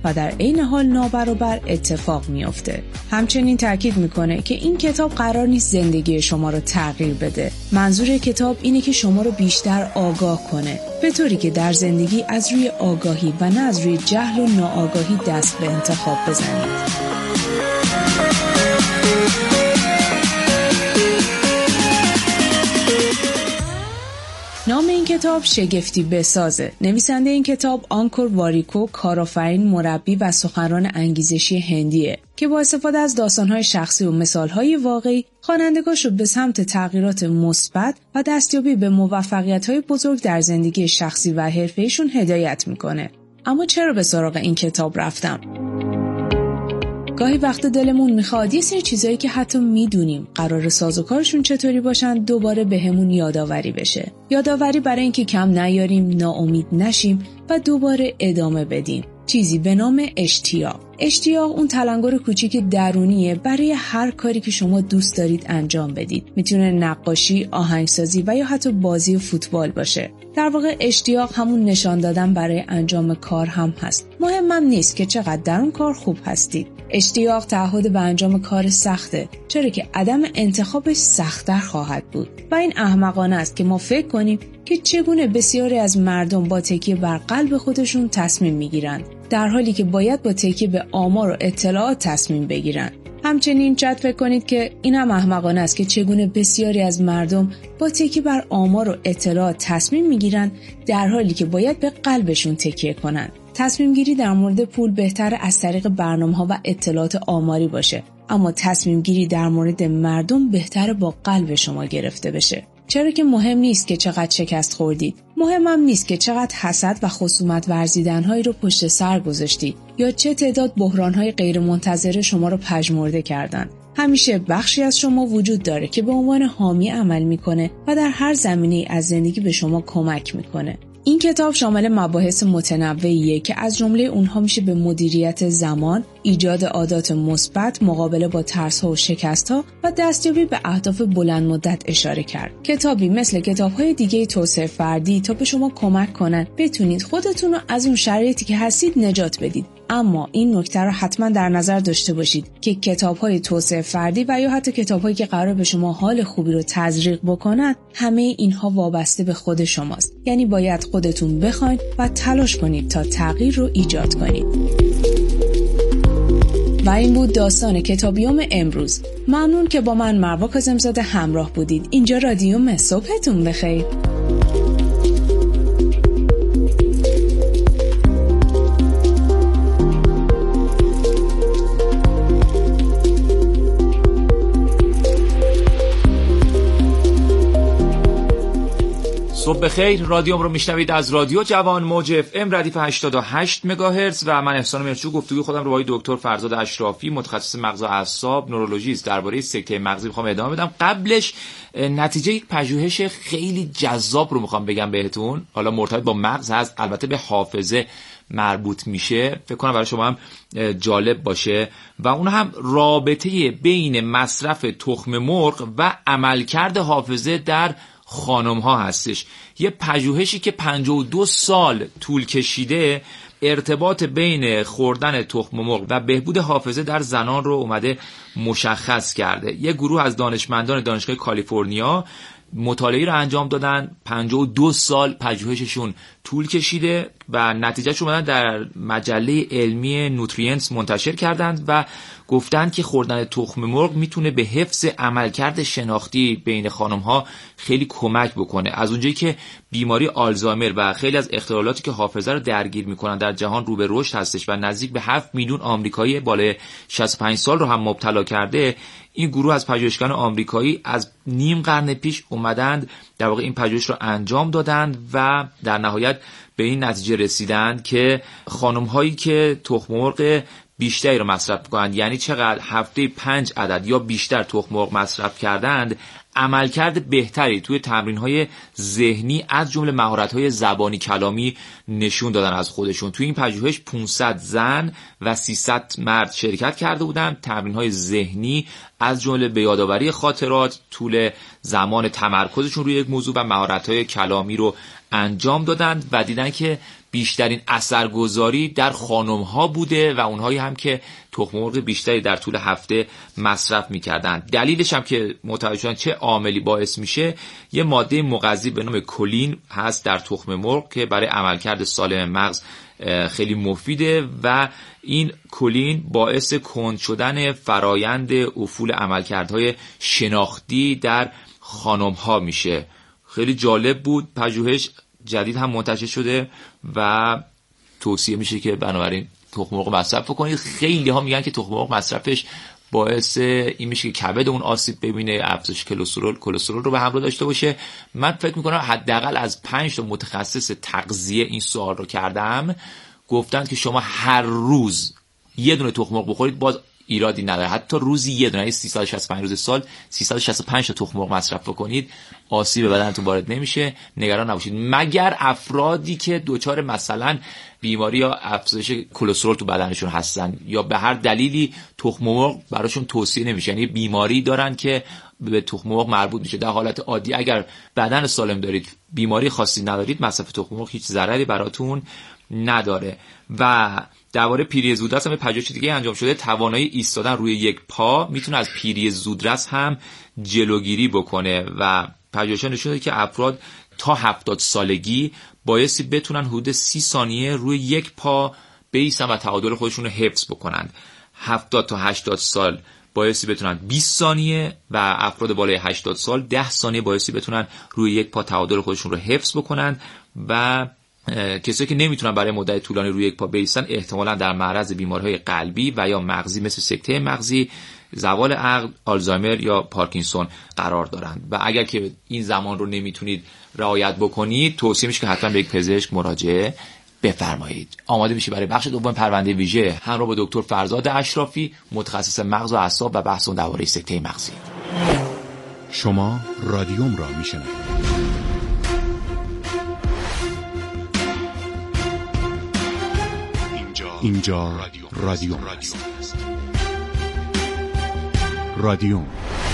و در عین حال نابرابر اتفاق میفته. همچنین تاکید میکنه که این کتاب قرار نیست زندگی شما رو تغییر بده. منظور کتاب اینه که شما رو بیشتر آگاه کنه، به طوری که در زندگی از روی آگاهی و نه از روی جهل و ناآگاهی دست به انتخاب بزنید. نام این کتاب شگفتی بسازه. نویسنده این کتاب آنکور واریکو، کارآفرین، مربی و سخنران انگیزشی هندیه که با استفاده از داستان‌های شخصی و مثال‌های واقعی خوانندگاش رو به سمت تغییرات مثبت و دستیابی به موفقیت‌های بزرگ در زندگی شخصی و حرفه‌ایشون هدایت میکنه. اما چرا به سراغ این کتاب رفتم؟ گاهی وقت دلمون میخواد یه سری چیزایی که حتی میدونیم قرار سازوکارشون چطوری باشن دوباره بهمون یادآوری بشه. یادآوری برای اینکه کم نیاریم، ناامید نشیم و دوباره ادامه بدیم. چیزی به نام اشتیاق. اشتیاق اون تلنگر کوچیک درونیه برای هر کاری که شما دوست دارید انجام بدید. میتونه نقاشی، آهنگسازی و یا حتی بازی فوتبال باشه. در واقع اشتیاق همون نشان دادن برای انجام کار هم هست. مهمم نیست که چقدر در اون کار خوب هستید. اشتیاق تعهد به انجام کار سخته، چرا که عدم انتخابش سخت‌تر خواهد بود. و این احمقانه است که ما فکر کنیم که چگونه بسیاری از مردم با تکیه بر قلب خودشون تصمیم میگیرند، در حالی که باید با تکیه به آمار و اطلاعات تصمیم بگیرند. همچنین شاید فکر کنید که این هم احمقانه است که چگونه بسیاری از مردم با تکیه بر آمار و اطلاعات تصمیم میگیرند، در حالی که باید به قلبشون تکیه کنند. تصمیم گیری در مورد پول بهتر از طریق برنامه‌ها و اطلاعات آماری باشه، اما تصمیم گیری در مورد مردم بهتر با قلب شما گرفته بشه. چرا که مهم نیست که چقدر شکست خوردید، مهمم نیست که چقدر حسد و خصومت ورزیدن‌هایی رو پشت سر گذاشتید یا چه تعداد بحران‌های غیرمنتظره شما رو پژمرده کردن. همیشه بخشی از شما وجود داره که به عنوان حامی عمل میکنه و در هر زمینه‌ای از زندگی به شما کمک میکنه. این کتاب شامل مباحث متنوعیه که از جمله اونها میشه به مدیریت زمان، ایجاد عادات مثبت، مقابله با ترس‌ها و شکست‌ها و دستیابی به اهداف بلند مدت اشاره کرد. کتابی مثل کتاب‌های دیگه توسعه فردی تا به شما کمک کنن بتونید خودتون رو از اون شرایطی که هستید نجات بدید. اما این نکته رو حتما در نظر داشته باشید که کتاب‌های توسعه فردی و یا حتی کتاب‌هایی که قرار به شما حال خوبی رو تزریق بکنن، همه اینها وابسته به خود شماست. یعنی باید خودتون بخواید و تلاش کنید تا تغییر رو ایجاد کنید. و این بود داستان کتابیوم امروز. ممنون که با من مروه کاظم‌زاده همراه بودید. اینجا رادیوم. صبحتون بخیر. صبح بخیر. رادیوم رو میشنوید از رادیو جوان موج اف ام ردیف 88 مگاهرتز و من احسان میرچو گفتگوی خودم رو با دکتر فرزاد اشرافی متخصص مغز و اعصاب نورولوژیست درباره سکته مغزی میخوام ادامه بدم. قبلش نتیجه یک پژوهش خیلی جذاب رو میخوام بگم بهتون. حالا مرتبط با مغز هست، البته به حافظه مربوط میشه، فکر کنم برای شما هم جالب باشه و اون هم رابطه بین مصرف تخم مرغ و عملکرد حافظه در خانم ها هستش. یه پژوهشی که 52 سال طول کشیده ارتباط بین خوردن تخم مرغ و بهبود حافظه در زنان رو اومده مشخص کرده. یه گروه از دانشمندان دانشگاه کالیفرنیا مطالعه رو انجام دادن، 52 سال پژوهششون طول کشیده و نتیجهش اومدن در مجله علمی نوتریانتس منتشر کردند و گفتن که خوردن تخم مرغ میتونه به حفظ عملکرد شناختی بین خانم‌ها خیلی کمک بکنه. از اونجایی که بیماری آلزایمر و خیلی از اختلالاتی که حافظه رو درگیر میکنن در جهان رو به رشد هستش و نزدیک به 7 میلیون آمریکایی بالای 65 سال رو هم مبتلا کرده، این گروه از پژوهشگران آمریکایی از نیم قرن پیش اومدند در واقع این پژوهش رو انجام دادند و در نهایت به این نتیجه رسیدند که خانم‌هایی که تخم مرغ بیشتری رو مصرف می‌کنند، یعنی چقدر هفته 5 عدد یا بیشتر تخم مرغ مصرف کردند، عملکرد بهتری توی تمرین‌های ذهنی از جمله مهارت‌های زبانی کلامی نشون دادن از خودشون. توی این پژوهش 500 زن و 300 مرد شرکت کرده بودند. تمرین‌های ذهنی از جمله به یادآوری خاطرات، طول زمان تمرکزشون روی یک موضوع و مهارت‌های کلامی رو انجام دادند و دیدن که بیشترین اثرگذاری در خانم‌ها بوده و اونهایی هم که تخم مرغ بیشتری در طول هفته مصرف می‌کردن. دلیلش هم که متوجه شدن چه عاملی باعث میشه، یه ماده مغذی به نام کلین هست در تخم مرغ که برای عملکرد سالم مغز خیلی مفیده و این کلین باعث کند شدن فرایند افول عملکردهای شناختی در خانم‌ها میشه. خیلی جالب بود. پژوهش جدید هم منتشر شده و توصیه میشه که بنابراین تخم مرغ مصرف کنید. خیلی ها میگن که تخم مرغ مصرفش باعث این میشه که کبد اون آسیب ببینه، افزایش کلسترول رو به همراه داشته باشه. من فکر میکنم حداقل از 5 تا متخصص تغذیه این سوال رو کردم، گفتن که شما هر روز یه دونه تخم مرغ بخورید باز ایرادی نداره. حتی روزی یه دونه، 365 روز سال 365 تا تخم مرغ مصرف بکنید آسیب به بدنتون وارد نمیشه. نگران نباشید، مگر افرادی که دچار مثلا بیماری یا افزایش کلسترول تو بدنشون هستن یا به هر دلیلی تخم مرغ براشون توصیه نمیشه، یعنی بیماری دارن که به تخم مرغ مربوط میشه. در حالت عادی اگر بدن سالم دارید، بیماری خاصی ندارید، مصرف تخم مرغ هیچ ضرری براتون نداره. و درباره پیری زودرس هم پژوهش دیگه انجام شده. توانایی ایستادن روی یک پا میتونه از پیری زودرس هم جلوگیری بکنه و پژوهش نشون داده که افراد تا 70 سالگی بایستی بتونن حدود 30 ثانیه روی یک پا بایستن و تعادل خودشون رو حفظ بکنن. 70 تا 80 سال بایستی بتونن 20 ثانیه و افراد بالای 80 سال 10 ثانیه بایستی بتونن روی یک پا تعادل خودشون رو حفظ بکنن. و کسایی که نمیتونن برای مدت طولانی روی یک پا بایستن احتمالاً در معرض بیماری‌های قلبی و یا مغزی مثل سکته مغزی، زوال عقل، آلزایمر یا پارکینسون قرار دارند. و اگر که این زمان رو نمیتونید رعایت بکنید، توصیه میشه که حتما به یک پزشک مراجعه بفرمایید. آماده میشی برای بخش دوم پرونده ویژه همراه با دکتر فرزاد اشرافی، متخصص مغز و اعصاب و بحث درباره سکته مغزی. شما رادیوم را میشنوید. اینجا رادیوم است. رادیوم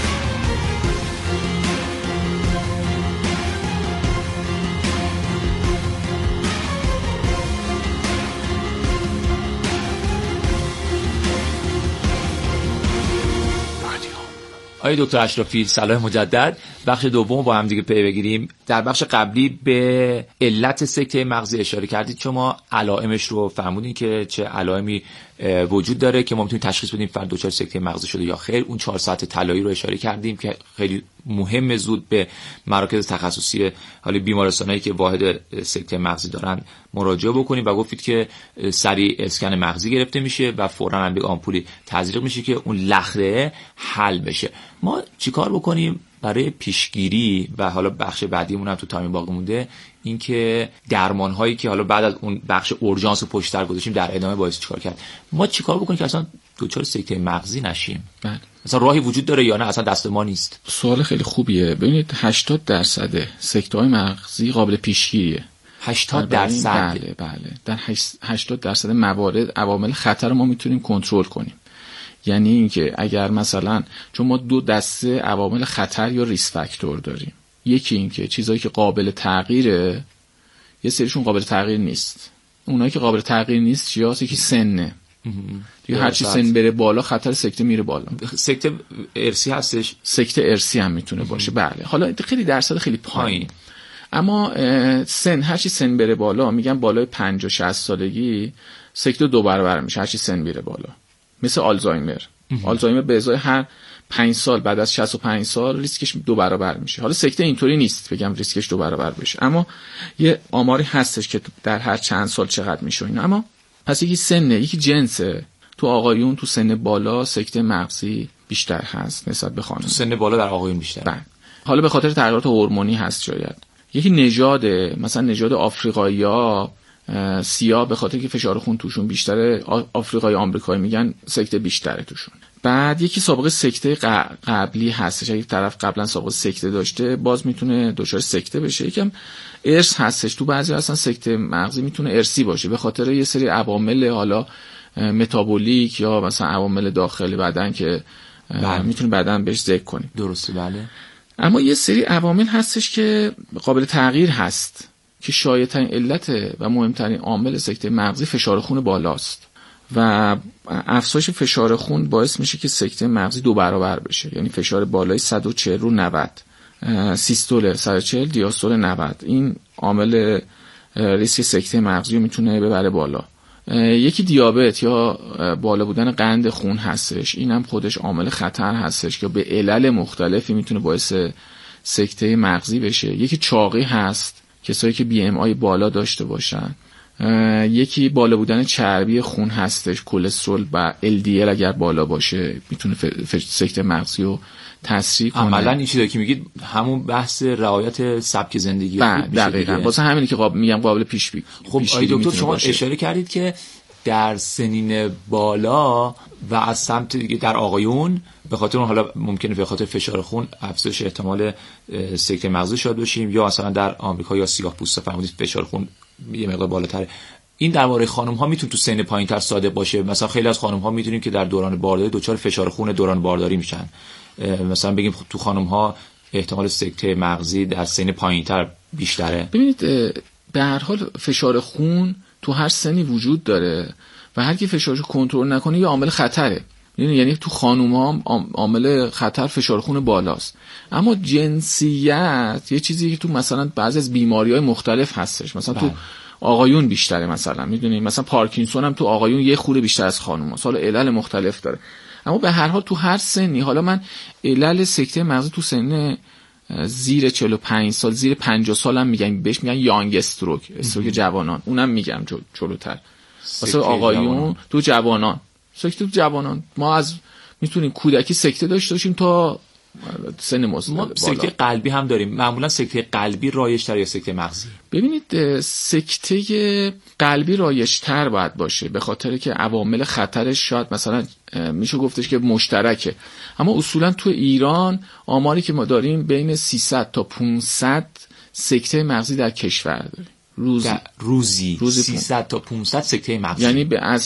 آقای دکتر اشرافی سلام مجدد. بخش دوم با هم دیگه پی بگیریم. در بخش قبلی به علت سکته مغزی اشاره کردید، شما علائمش رو فرمودین که چه علائمی وجود داره که ما میتونیم تشخیص بدیم فرد دچار سکته مغزی شده یا خیر. اون 4 ساعت طلایی رو اشاره کردیم که خیلی مهمه زود به مراکز تخصصی حالا بیمارستانایی که واحد سکته مغزی دارن مراجعه بکنیم و گفتید که سریع اسکن مغزی گرفته میشه و فوراً هم به آمپولی تزریق میشه که اون لخته حل بشه. ما چیکار بکنیم برای پیشگیری؟ و حالا بخش بعدیمون هم تو تایم باقی مونده، این که درمان هایی که حالا بعد از اون بخش اورژانس رو پشت سر گذاشتیم در ادامه باعث چیکار کرد. ما چیکار بکنیم که اصلا دچار سکته مغزی نشیم؟ بله. اصلا راهی وجود داره یا نه اصلا دست ما نیست؟ سوال خیلی خوبیه. ببینید 80% سکته های مغزی قابل پیشگیریه. 80%؟ بله. در 80% موارد عوامل خطر ما میتونیم کنترل کنیم. یعنی اینکه اگر مثلا چون ما 2 دسته عوامل خطر یا ریسک فاکتور داریم، یکی اینکه چیزایی که قابل تغییره، یه سریشون قابل تغییر نیست. اونایی که قابل تغییر نیست چیاست؟ یکی سنه دیگه، هر چی سن بره بالا خطر سکته میره بالا. سکته ارثی هستش؟ سکته ارثی هم میتونه باشه. بله. حالا خیلی درصد خیلی پایین، اما سن هر چی سن بره بالا، میگن بالای 50 60 سالگی سکته 2 برابر میشه هر چی سن میره بالا. مثل آلزایمر. آلزایمر به ازای هر 5 سال بعد از 65 سال ریسکش 2 برابر میشه. حالا سکته اینطوری نیست بگم ریسکش 2 برابر بشه، اما یه آماری هستش که در هر چند سال چقدر میشه اینا. اما پس یکی سنه، یکی جنسه. تو آقایون تو سن بالا سکته مغزی بیشتر هست نسبت به خانم. تو سن بالا در آقایون بیشتر. بله. حالا به خاطر تغییرات هورمونی هست شاید. یکی نژاده، مثلا نژاد آفریقایی‌ها سیاه به خاطر که فشار خون توشون بیشتره، آفریقای آمریکایی میگن سکته بیشتره توشون. بعد یکی سابقه سکته قبلی هستش، اگه طرف قبلا سابقه سکته داشته باز میتونه دچار سکته بشه. یکم ارث هستش، تو بعضی اصلا سکته مغزی میتونه ارثی باشه به خاطر یه سری عوامل حالا متابولیک یا مثلا عوامل داخلی بدن که میتونه بدن بهش ذکر کنیم. درسته. بله. اما یه سری عوامل هستش که قابل تغییر هست. که شایع‌ترین علت و مهمترین عامل سکته مغزی فشار خون بالاست و افزایش فشار خون باعث میشه که سکته مغزی 2 برابر بشه، یعنی فشار بالای 140 رو 90، سیستول 140، دیاستول 90. این عامل ریسک سکته مغزی رو میتونه ببره بالا. یکی دیابت یا بالا بودن قند خون هستش، این هم خودش عامل خطر هستش که به علل مختلفی میتونه باعث سکته مغزی بشه. یکی چاقی هست، کسایی که BMI بالا داشته باشن. یکی بالا بودن چربی خون هستش، کلسترول و LDL اگر بالا باشه میتونه سکته مغزی رو تسریع کنه. عملا این چیزی که میگید همون بحث رعایت سبک زندگی دقیقاً، واسه همینی که میگم قابل پیش بینی. خب آقای دکتر شما اشاره کردید که در سنین بالا و از سمت دیگه در آقایون به خاطر اون، حالا ممکنه به خاطر فشار خون افزایش احتمال سکته مغزی شاید باشیم، یا مثلا در آمریکا یا سیاه‌پوستا فرمودید فشار خون یه مقدار بالاتره. این درباره خانم ها میتونه تو سن پایین‌تر صادق باشه؟ مثلا خیلی از خانم ها میدونیم که در دوران بارداری دچار فشار خون دوران بارداری میشن. مثلا بگیم تو خانم ها احتمال سکته مغزی در سن پایین‌تر بیشتره. ببینید به هر حال فشار خون تو هر سنی وجود داره و هر کی فشارشو کنترل نکنه یه عامل خطره. یعنی تو خانوما عامل خطر فشار خون بالاست، اما جنسیت یه چیزی که تو مثلا بعضی از بیماری‌های مختلف هستش، مثلا تو آقایون بیشتره، مثلا میدونید مثلا پارکینسون هم تو آقایون یه خورده بیشتر از خانوماست، حالا علل مختلف داره. اما به هر حال تو هر سنی، حالا من علل سکته مغزی تو سن زیر 45 سال زیر 50 سال هم میگن، بهش میگن یانگ استروک جوانان، اونم میگم جلوتر. واسه آقایون تو جوانان، سکته تو جوانان ما میتونیم کودکی سکته داشته باشیم تا سن ما سکته قلبی هم داریم. معمولا سکته قلبی رایج‌تر یا سکته مغزی؟ ببینید سکته قلبی رایج‌تر باید باشه، به خاطر که عوامل خطرش شاید مثلا میشه گفتش که مشترکه، اما اصولا تو ایران آماری که ما داریم بین 300 تا 500 سکته مغزی در کشور داریم روزی 300 تا 500 سکته مغزی، یعنی از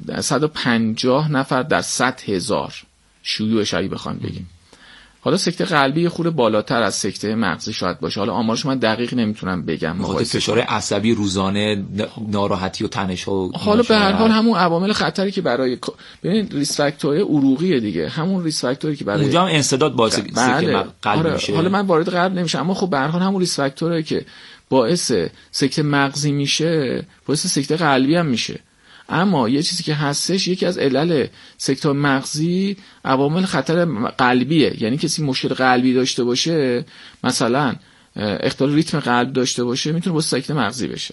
150 نفر در 100,000 شیوعش اگه بخوام بگیم. حالا سکته قلبی یه خورده بالاتر از سکته مغزی شاید باشه، حالا آمارش من دقیق نمیتونم بگم، مخاطر فشار عصبی روزانه، ناراحتی و تنش و حالا به هر حال همون عوامل خطری که برای ببین ریس فاکتورهای عروقیه دیگه، همون ریس فاکتوری که برای اونجا هم انسداد باعث سکته قلبی میشه. حالا من وارد قلب نمیشم، اما خب به هر حال همون ریس فاکتوری که باعث سکته مغزی میشه باعث سکته قلبی هم میشه. اما یه چیزی که هستش، یکی از علل سکته مغزی عوامل خطر قلبیه، یعنی کسی مشکل قلبی داشته باشه، مثلا اختلال ریتم قلب داشته باشه، میتونه باعث سکته مغزی بشه.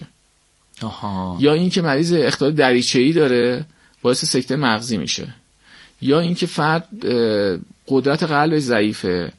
یا اینکه مریض اختلال دریچه‌ای داره باعث سکته مغزی میشه، یا اینکه فرد قدرت قلبش ضعیفه،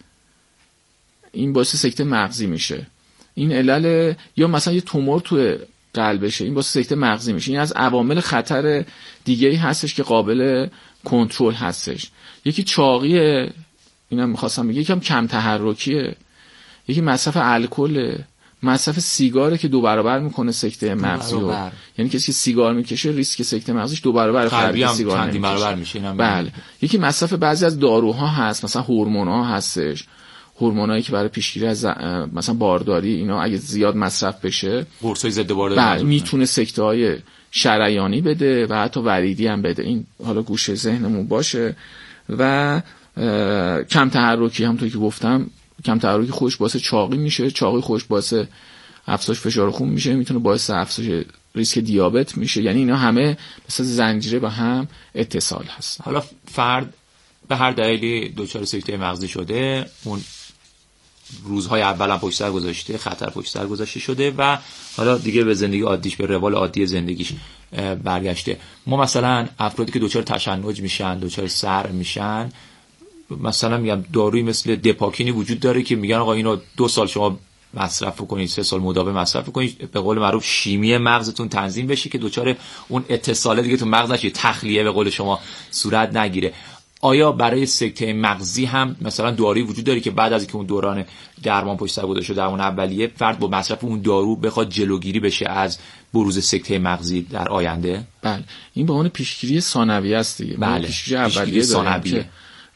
این باعث سکته مغزی میشه. این علل، یا مثلا یه تومور تو قلبشه، این باعث سکته مغزی میشه. این از عوامل خطر دیگه‌ای هستش که قابل کنترل هستش. یکی چاقیه، اینم می‌خواستم بگم، یکم کم تحرکیه، یکی مصرف الکل، مصرف سیگاره که 2 برابر میکنه سکته مغزی رو. یعنی کسی که سیگار میکشه ریسک سکته مغزیش 2 برابر قلبی سیگار چندین برابر میشه. بله. یکی مصرف بعضی از داروها هست، مثلا هورمون‌ها هستش، هورمونایی که برای پیشگیری از مثلا بارداری، اینا اگه زیاد مصرف بشه، قرصای ضد بارداری میتونه سکته‌های شریانی بده و حتی وریدی هم بده. این حالا گوشه ذهنمون باشه. و کم تحرکی، همونطور که گفتم، کم تحرکی خودش باعث چاقی میشه، چاقی خودش باعث افزایش فشار خون میشه، میتونه باعث افزایش ریسک دیابت میشه. یعنی اینا همه مثل زنجیره با هم اتصال هست. حالا فرد به هر دلیلی دچار سکته مغزی شده، اون روزهای اول هم پشت سر گذاشته، خطر پشت سر گذاشته شده و حالا دیگه به زندگی عادیش، به روال عادی زندگیش برگشته. ما مثلا افرادی که دچار تشنج میشن، دچار سر میشن، مثلا میگم دارویی مثل دپاکینی وجود داره که میگن آقا اینو 2 سال شما مصرف کنید، 3 سال مداوم مصرف کنید، به قول معروف شیمی مغزتون تنظیم بشه که دچار اون اتصاله دیگه تو مغز نشه، تخلیه به قول شما صورت نگیره. آیا برای سکته مغزی هم مثلا دارویی وجود داره که بعد از اینکه اون دوران درمان پشت سر گذاشته در اون اولیه، فرد با مصرف اون دارو بخواد جلوگیری بشه از بروز سکته مغزی در آینده؟ بله، این به عنوان پیشگیری ثانویه است دیگه. بله، پیشگیری اولیه ثانویه.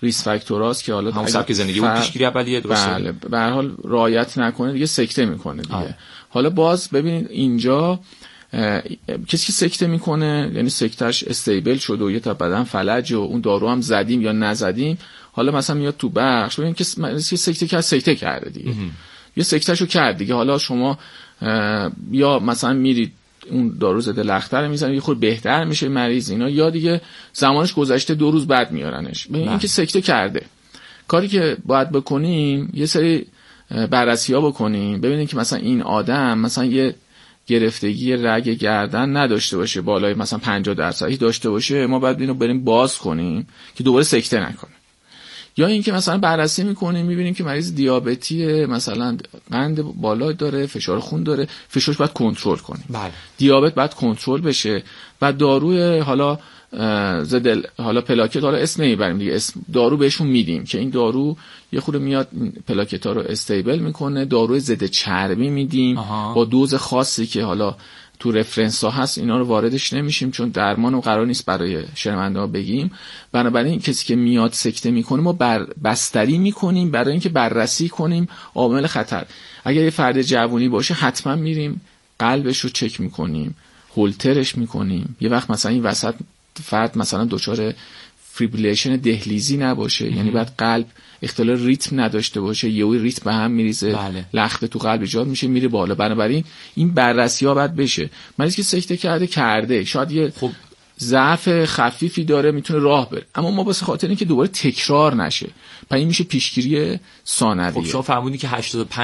ریس فاکتوراست که حالا همون سبک زندگی اون پیشگیری اولیه درسته. بله به هر حال رعایت نکنه دیگه سکته میکنه دیگه. حالا باز ببینید اینجا کسی که سکته میکنه یعنی سکتهش استیبل شده و یه تا بدن فلج و اون دارو هم زدیم یا نزدیم، حالا مثلا میاد تو بخش ببین که سکته کرده دیگه، یه سکتهشو کرد دیگه. حالا شما یا مثلا میرید اون دارو ضد لخته رو میزنید یه خورده بهتر میشه مریض اینا، یا دیگه زمانش گذشته 2 روز بعد میارنش. ببین این که سکته کرده، کاری که باید بکنیم یه سری بررسی‌ها بکنیم ببینیم که مثلا این آدم مثلا یه گرفتگی رگ گردن نداشته باشه بالای مثلا 50% داشته باشه، ما باید اینو بریم باز کنیم که دوباره سکته نکنه. یا اینکه مثلا بررسی میکنیم میبینیم که مریض دیابتیه، مثلا قند بالا داره، فشار خون داره، فشارش باید کنترل کنیم. بله. دیابت باید کنترل بشه و داروی حالا حالا پلاکت، حالا اسم نمیبریم دیگه، اسم دارو بهشون میدیم که این دارو یه خورده میاد پلاکت ها رو استیبل میکنه. داروی ضد چربی میدیم با دوز خاصی که حالا تو رفرنس ها هست، اینا رو واردش نمیشیم چون درمان قرار نیست برای شنونده ها بگیم. بنابراین کسی که میاد سکته میکنه ما بستری میکنیم برای اینکه بررسی کنیم عوامل خطر. اگر یه فرد جوونی باشه حتما میریم قلبش رو چک میکنیم، هولترش میکنیم. یه وقت مثلا این وسط فرد مثلا دچار فیبریلیشن دهلیزی نباشه، یعنی بعد قلب اختلال ریتم نداشته باشه، یهو ریتم به هم میریزه، لخته تو قلب ایجاد میشه میره بالا. بنابراین این بررسی‌ها باید بشه. مریضی که سکته کرده شاید یه ضعف خفیفی داره میتونه راه بره، اما ما واسه خاطر اینکه دوباره تکرار نشه پس این میشه پیشگیری ثانویه. خب شما فهمیدین که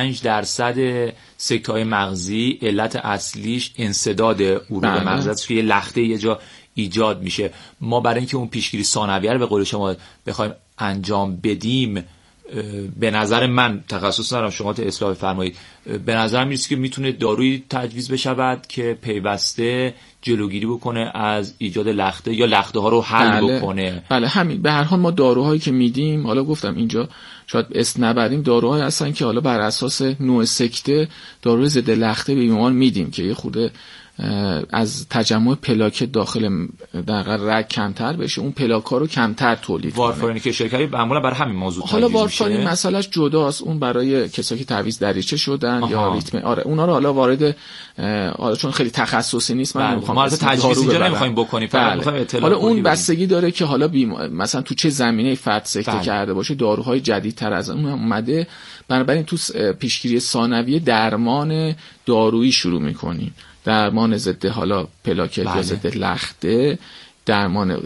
85% سکته‌های مغزی علت اصلیش انسداد عروق مغز است که یه لخته یه جا ایجاد میشه. ما برای اینکه اون پیشگیری ثانویه رو به قول شما بخوایم انجام بدیم، به نظر من تخصص ندارم شما اصلاح فرمایید، به نظر میرسه که میتونه دارویی تجویز بشود که پیوسته جلوگیری بکنه از ایجاد لخته یا لخته ها رو حل بکنه. بله همین. به هر حال ما داروهایی که میدیم، حالا گفتم اینجا شاید اسم نبریم، داروهایی هستن که حالا بر اساس نوع سکته داروی ضد لخته به بیمار میدیم که یه خورده از تجمع پلاکت داخل در رگ کمتر بشه، اون پلاکا رو کمتر تولید کنه. وارفارینی که شرکتی معمولا برای همین موضوع تجویز حالا وارفارین مسئلهش جداست، اون برای کسایی که تعویض دریچه شدن یا ریتم اونا رو حالا وارد حالا چون خیلی تخصصی نیست من نمیخوام ما تجویز اینجا نمیخوایم بکنیم، فقط میخوایم اطلاع. حالا اون بستگی داره که حالا مثلا تو چه زمینه فرد سکته کرده باشه، داروهای جدیدتر از اون اومده. بنابراین تو پیشگیری ثانویه درمان دارویی شروع میکنیم، درمان ضد حالا پلاکت یا ضد لخته، درمان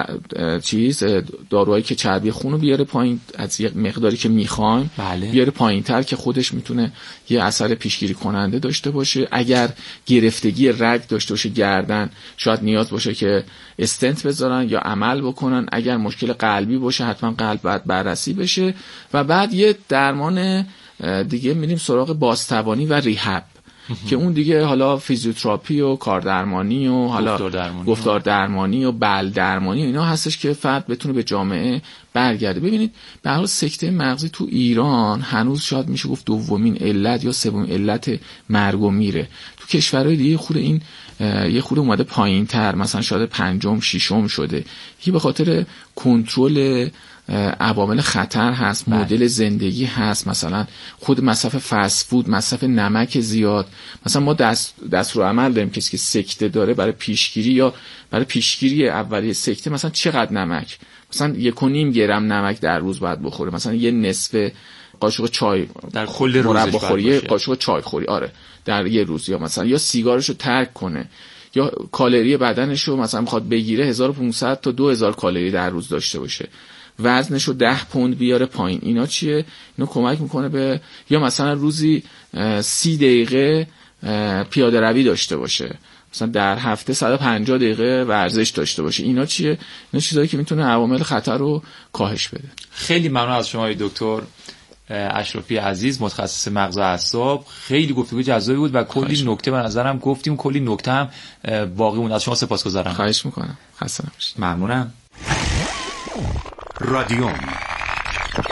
داروهایی که چربی خون رو بیاره پایین از یه مقداری که میخوایم بیاره پایین‌تر که خودش میتونه یه اثر پیشگیری کننده داشته باشه. اگر گرفتگی رگ داشته باشه گردن شاید نیاز باشه که استنت بذارن یا عمل بکنن. اگر مشکل قلبی باشه حتما قلب باید بررسی بشه و بعد یه درمان دیگه میریم سراغ بازتوانی و ریهب که اون دیگه حالا فیزیوتراپی و کاردرمانی و حالا گفتار درمانی و بل درمانی و اینا هستش که فرد بتونه به جامعه برگرده. ببینید به هر حال سکته مغزی تو ایران هنوز شاید میشه گفت دومین علت یا سومین علت مرگ و میره. تو کشورهای دیگه خود این یه خورده اومده پایین‌تر، مثلا شاید پنجم ششم شده. یه به خاطر کنترل عوامل خطر هست، مدل زندگی هست، مثلا خود مصرف فست فود، مصرف نمک زیاد. مثلا ما دستورالعمل داریم کسی که سکته داره برای پیشگیری یا برای پیشگیری اولیه سکته مثلا چقدر نمک، مثلا 1.5 گرم نمک در روز باید بخوره، مثلا یه نصف قاشق چای در کل روزش بخوری، قاشق چای خوری در یه روز، یا مثلا یا سیگارشو ترک کنه، یا کالری بدنشو مثلا میخواد بگیره 1500 تا 2000 کالری در روز داشته باشه، وزنشو 10 پوند بیاره پایین. اینا چیه؟ اینو کمک میکنه به، یا مثلا روزی 30 دقیقه پیاده روی داشته باشه، مثلا در هفته 150 دقیقه ورزش داشته باشه. اینا چیه؟ اینا چیزایی که میتونه عوامل خطر رو کاهش بده. خیلی ممنون از شما دکتر اشرافی عزیز، متخصص مغز و اعصاب. خیلی گفتگو جذابی بود و کلی نکته به نظرم گفتیم، کلی نکته هم باقی موند. از شما سپاسگزارم. خواهش میکنم. خسته نباشید. ممنونم. رادیوم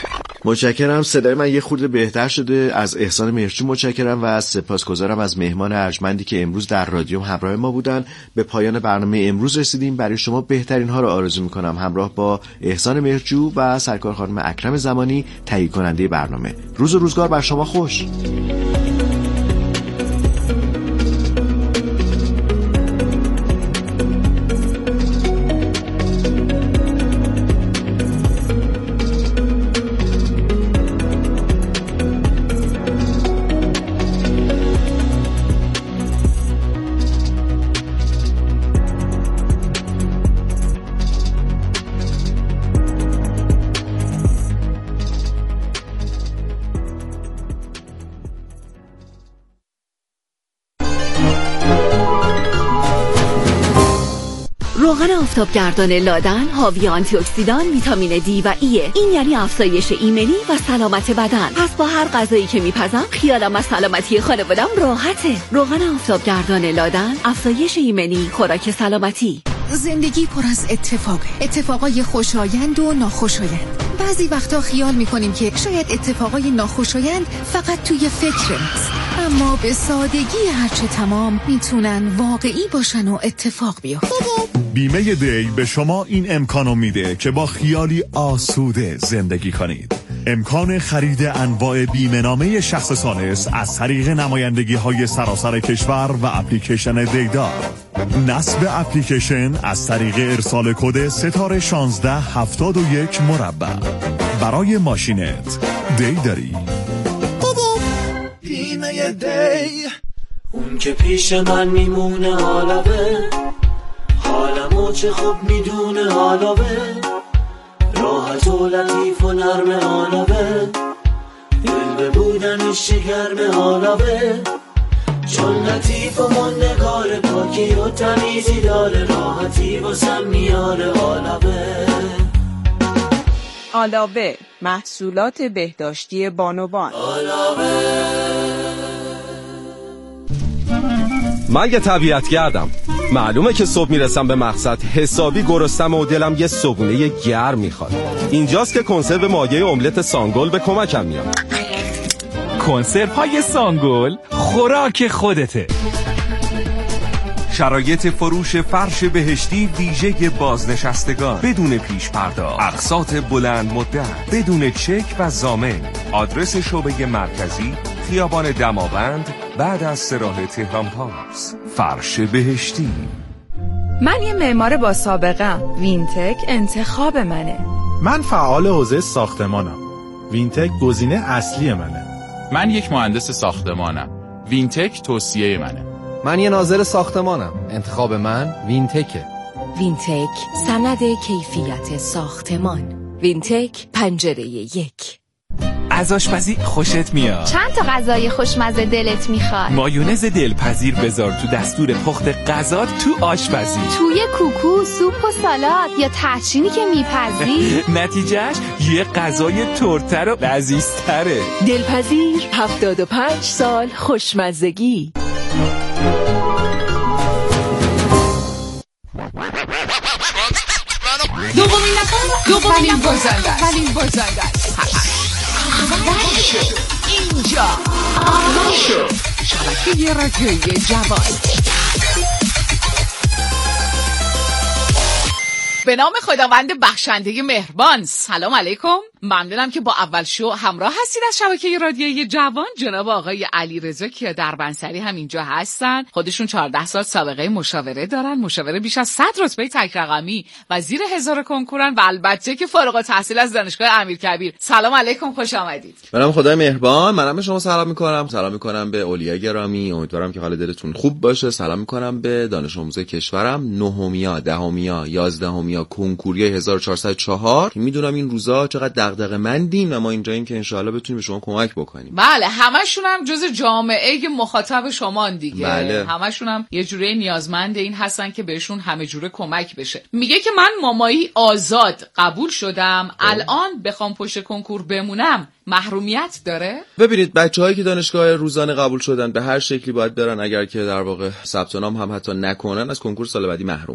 متشکرم. صدای من یه خورده بهتر شده. از احسان مهرچو متشکرم و سپاسگزارم از مهمان ارجمندی که امروز در رادیو همراه ما بودن. به پایان برنامه امروز رسیدیم. برای شما بهترین ها رو آرزو میکنم همراه با احسان مهرچو و سرکار خانم اکرم زمانی تهیه کننده برنامه. روز و روزگار بر شما خوش. روغن آفتابگردان لادن حاوی آنتی اکسیدان، ویتامین دی و ایه. این یعنی افزایش ایمنی و سلامت بدن. پس با هر غذایی که میپزم خیالم از سلامتی خانوادم راحته. روغن آفتابگردان لادن، افزایش ایمنی، خوراک سلامتی. زندگی پر از اتفاقای خوشایند و ناخوشایند. بعضی وقتا خیال میکنیم که شاید اتفاقای ناخوشایند فقط توی فکر ماست، اما به سادگی هرچه تمام میتونن واقعی باشن و اتفاق بیفته. بیمه دی به شما این امکانو میده که با خیالی آسوده زندگی کنید. امکان خرید انواع بیمه نامه شخص ثالث از طریق نمایندگی های سراسر کشور و اپلیکیشن دیدار. نصب اپلیکیشن از طریق ارسال کد ستاره 1671 مربع. برای ماشینت دی داری. بیمه دی، اون که پیش من میمونه حالبه، حالمو چه خوب میدونه حالبه، راحت و لطیف و نرم حالبه، دل به بودنش گرم حالبه، چون لطیف و مندگار پاکی و تمیزی داره، راحتی واسم میاره حالبه. آلابه، محصولات بهداشتی بانوان. من یه طبیعت گردم، معلومه که صبح میرسم به مقصد حسابی گرسنم و دلم یه صبحونه گرم میخواد. اینجاست که کنسرو مایه املت سانگل به کمکم میاد. کنسرو های سانگل خوراک خودته. شرایط فروش فرش بهشتی ویژه بازنشستگان بدون پیش پرداخت، اقساط بلند مدت بدون چک و ضامن. آدرس شعبه مرکزی خیابان دماوند بعد از سراح تهران پارس. فرش بهشتی. من یه معمار با سابقه، وینتک انتخاب منه. من فعال حوزه ساختمانم، وینتک گزینه اصلی منه. من یک مهندس ساختمانم، وینتک توصیه منه. من یه ناظر ساختمانم، انتخاب من وینتکه. وینتک، سند کیفیت ساختمان. وینتک، پنجره 1. از آشپزی خوشت میاد؟ چند تا غذای خوشمزه دلت میخواد؟ مایونز دلپذیر بذار تو دستور پخت غذا تو آشپزی. توی کوکو، سوپ و سالاد یا تحچینی که میپزی؟ نتیجهش یه غذای ترتر و لذیذتره. دلپذیر، 75 سال خوشمزگی. دومین بازنده اینجا آغاز شد شبکه رادیویی جوان. به نام خداوند بخشنده مهربان. سلام علیکم. ممنونم که با اول شو همراه هستید از شبکه رادیویی جوان. جناب آقای علیرضا کیادربنسری هم اینجا هستن. خودشون 14 سال سابقه مشاوره دارن، مشاوره بیش از 100 رتبه تک رقمی و زیر 1000 کنکورن و البته که فارغ التحصیل از دانشگاه امیرکبیر. سلام علیکم، خوش آمدید. به نام خدای مهربان. منم به شما سلام میکنم. سلام میکنم به اولیای گرامی. امیدوارم که حال دلتون خوب باشه. سلام میکنم به دانش آموزای کشورم، نهمیا، دهمیا، 11 کنکوری 1404. میدونم این روزا چقدر دغدغه مندین و ما اینجاییم که انشالله بتونیم به شما کمک بکنیم. بله، همشون هم جز جامعه مخاطب شما دیگه. بله. همشون هم یه جوره نیازمند این هستن که بهشون همه جوره کمک بشه. میگه که من مامایی آزاد قبول شدم، الان بخوام پشت کنکور بمونم محرومیت داره؟ ببینید، بچه‌هایی که دانشگاه روزانه قبول شدن به هر شکلی باید برن، اگر که در واقع ثبت نام هم حتی نکنن از کنکور سال بعدی محرومن.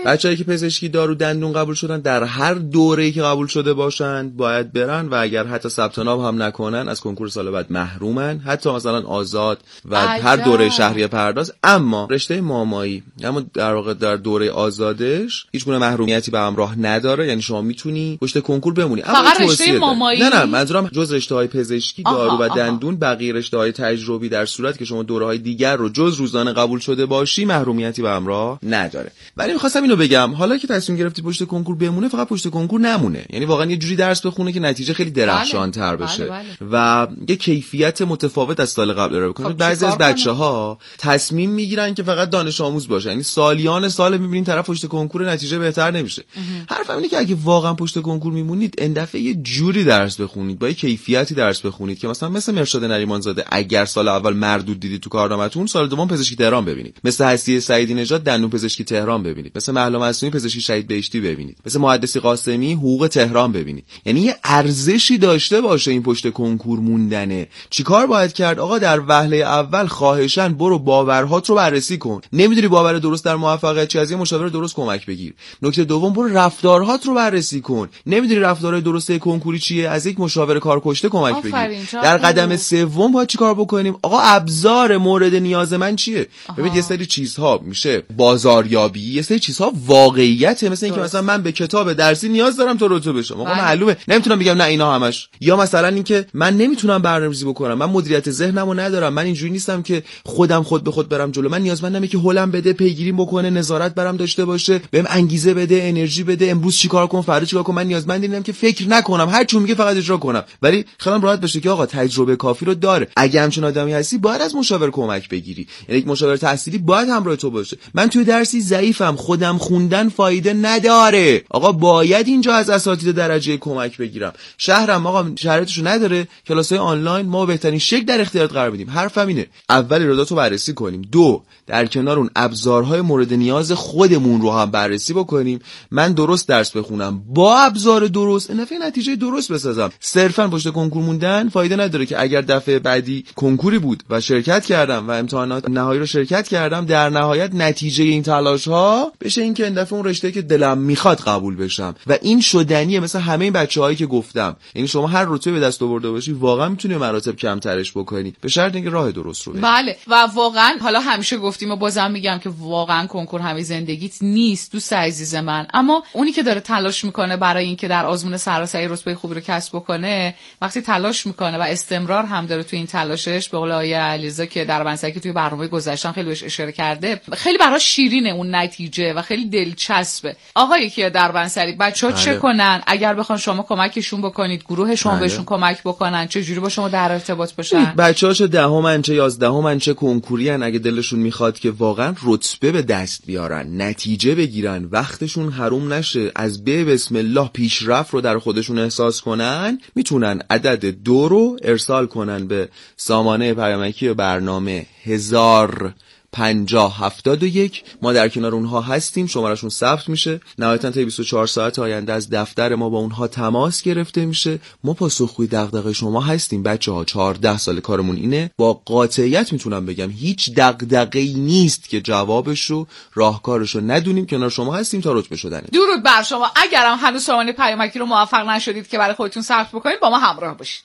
بچه‌ای که پزشکی دارو دندون قبول شدن در هر دوره‌ای که قبول شده باشند باید برن و اگر حتی ثبت نام هم نکنن از کنکور سال بعد محرومن، حتی مثلا آزاد و هر دوره شهریه پرداز. اما رشته مامایی اما در واقع در دوره آزادش هیچ گونه محرومیتی به همراه نداره، یعنی شما میتونی پشت کنکور بمونی. اما رشته مامایی نه منظورم جز رشته‌های پزشکی دارو و دندون بقیه رشته‌های تجربی در صورت که شما دوره‌های دیگر رو جز روزانه قبول شده باشی محرومیتی به همراه نداره. ولی می‌خواستم اینو بگم حالا که تصمیم گرفتی پشت کنکور بمونه فقط پشت کنکور نمونه، یعنی واقعا یه جوری درس بخونه که نتیجه خیلی درخشان‌تر بشه و یه کیفیت متفاوت از سال قبل رو بکنه. بعضی از بچه‌ها تصمیم میگیرن که فقط دانش آموز باشه، یعنی سالیان سال می‌بینین طرف پشت کنکور نتیجه بهتر نمیشه. حرفم اینه که اگه واقعا پشت کنکور میمونید این دفعه یه جوری درس بخونید با یه کیفیتی درس بخونید که مثلا مثل مرشاد نریمانزاده اگر سال اول مردود دیدید تو کارنامه‌تون سال دوم پزشکی تهران ببینید، مثل حسی سعیدی نژاد دندون پزشکی تهران ببینید، مثل مهلا معصومی پزشکی شهید بهشتی ببینید، مثل محدثی قاسمی حقوق تهران ببینید. یعنی یه ارزشی داشته باشه این پشت کنکور موندنه. چیکار باید کرد؟ آقا در وهله اول خواهشاً برو باورهات رو بررسی کن. نمیدونی باور درست در موفقیت چیه، از یه مشاور درست کمک بگیر. نکته دوم برو رفتارهات رو بررسی کن. نمیدونی رفتارهای درست کنکوری چیه، از یک مشاور کارکشته کمک بگیر. در قدم سوم باید چیکار بکنیم؟ آقا ابزار مورد نیاز من چیه؟ ببین یه سری چیزها میشه بازاریابی، یه سری چیزها واقعیته، مثل اینکه مثلا من به کتاب درسی نیاز دارم تا رتبه بشم. آقا معلومه نمیتونم بگم نه اینا همش. یا مثلا اینکه من نمیتونم برنامه‌ریزی بکنم، من مدیریت ذهنمو ندارم، من اینجوری نیستم که خود به خود برم جلو، من نیازمندم که هولم بده، پیگیری بکنه، نظارت برام داشته باشه، بهم انگیزه بده، انرژی بده، امروز چیکار کنم، فردا چیکار کنم. من نیازمند اینم که فکر نکنم، هر چی میگه فقط اجرا کنم. ولی خیلی راحت باشه که آقا تجربه کافی رو داره. اگه همچین آدمی هستی باید از مشاور کمک بگیری، یعنی یک مشاور تحصیلی باید همراه تو باشه. من توی درسی ضعیفم، خودم خوندن فایده نداره، آقا باید اینجا از اساتید درجه کمک بگیرم. شهرم آقا شرایطشو نداره، کلاسای آنلاین ما بهترین شکل در اختیارت قرار بدیم. حرفم اینه اول ایراداتو بررسی کنیم، دو در کنار اون ابزارهای مورد نیاز خودمون رو هم بررسی بکنیم. من درست درس بخونم با ابزار درست، این دفعه نتیجه درست بسازم. صرفا پشت کنکور موندن فایده نداره که اگر دفعه بعدی کنکوری بود و شرکت کردم و امتحانات نهایی رو شرکت کردم، در نهایت نتیجه این تلاش ها بشه این که این دفعه اون رشته که دلم میخواد قبول بشم و این شدنیه. مثل همه این بچه‌هایی که گفتم، یعنی شما هر رتبه به دست آورده باشی واقعا میتونی مراتب کمترش بکنی به شرط اینکه راه درست رو بری. بله و واقعا حالا همیشه گفتیم و بازم میگم که واقعا کنکور همه زندگیت نیست دوست عزیز من، اما اونی که داره تلاش میکنه برای اینکه در آزمون سراسری رتبه خوبی رو کسب بکنه، وقتی تلاش میکنه و استمرار هم داره تو این تلاشش، به قول آقای علیرضا که در بنسری که توی برنامه گذشتن خیلی بهش اشاره کرده، خیلی براش شیرینه اون نتیجه و خیلی دلچسبه. آقای که در بنسری بچه‌ها چه کنن اگر بخوان شما کمکشون بکنید، گروه شما بهشون کمک بکنن، چه جوری با شما در ارتباط باشن؟ بچه‌ها چه دهمن چه 11من چه کنکورین، اگه دلشون میخواد که واقعا رتبه به دست بیارن، نتیجه بگیرن، وقتشون حروم نشه، از بسم الله پیشرفت رو در خودشون احساس کنن، میتونن عدد 2 رو ارسال کنن به سامانه پیامکی برنامه 105071. ما در کنار اونها هستیم، شمارهشون ثبت میشه، نهایتا تا 24 ساعت آینده از دفتر ما با اونها تماس گرفته میشه. ما پاسخگوی دغدغه شما هستیم بچه‌ها. 14 سال کارمون اینه، با قاطعیت میتونم بگم هیچ دغدغه‌ای نیست که جوابش رو راهکارش رو ندونیم. کنار شما هستیم تا رتبه شدن. درود بر شما. اگرم هنوز سامانه پیامکی رو موفق نشدید که برای خودتون ثبت بکنید، با ما همراه باشید.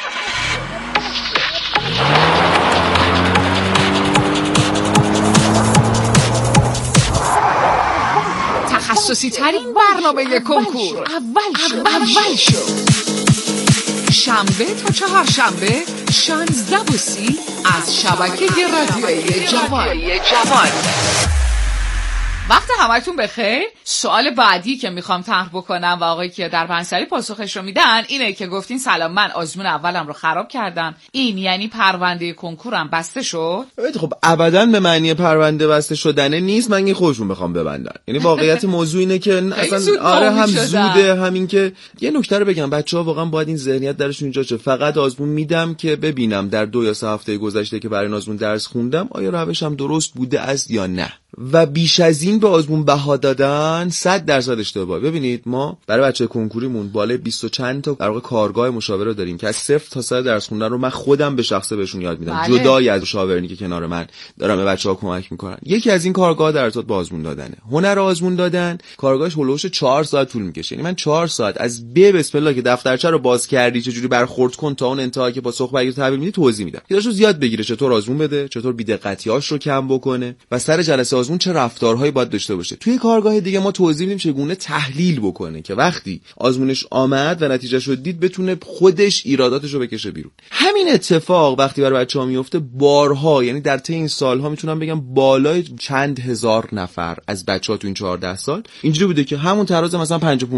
تخصصی ترین برنامه کنکور اول شو شنبه تا چهارشنبه 16:30 از شبکه رادیویی جوان. وقت همتون بخیر. سوال بعدی که میخوام طرح بکنم و آقای که در بنسری پاسخش رو میدن اینه که گفتین سلام، من آزمون اولم رو خراب کردم، این یعنی پرونده کنکورم بسته شد؟ خب ابداً به معنی پرونده بسته شدنه نیست، من خودشون بخوام ببندن. یعنی واقعیت موضوع اینه که اصلا آره هم زوده، همین که یه نکته رو بگم، بچه‌ها واقعا باید این ذهنیت درشون اینجا چه فقط آزمون میدم که ببینم در 2 یا 3 هفته گذشته که برای آزمون درس خوندم آیا روشم درست بوده است یا نه. و بیش از این به آزمون بها دادن 100% اشتباه. ببینید ما برای بچه کنکوریمون بالای 20 و چند تا در واقع کارگاه مشاوره داریم که از 0 تا 100 درس خوندن رو من خودم به شخصه بهشون یاد میدم، جدای از مشاورینی که کنار من دارم به بچه‌ها کمک میکنن. یکی از این کارگاه در ارتباط با آزمون دادنه. هنر آزمون دادن کارگاهش هولوش 4 ساعت طول میکشه. یعنی من 4 ساعت از بسم الله که دفترچه رو باز کردی چجوری برخورد کن تا اون انتها که پاسخ بگیر تحویل میدی توضیح میدم. که داشو زیاد بگیره چطور آزمون بده، چطور بی‌دقتی‌هاش رو کم بکنه و سر جلسه آزمون چه رفتارهایی باید داشته باشه. توی کارگاه دیگه ما توضیح میدیم چگونه تحلیل بکنه که وقتی آزمونش آمد و نتیجهشو دید بتونه خودش ایراداتش رو بکشه بیرون. همین اتفاق وقتی برای بچه‌ها میفته بارها، یعنی در طی این سالها میتونم بگم بالای چند هزار نفر از بچه‌ها تو این 14 سال اینجوری بوده که همون تراز مثلا 50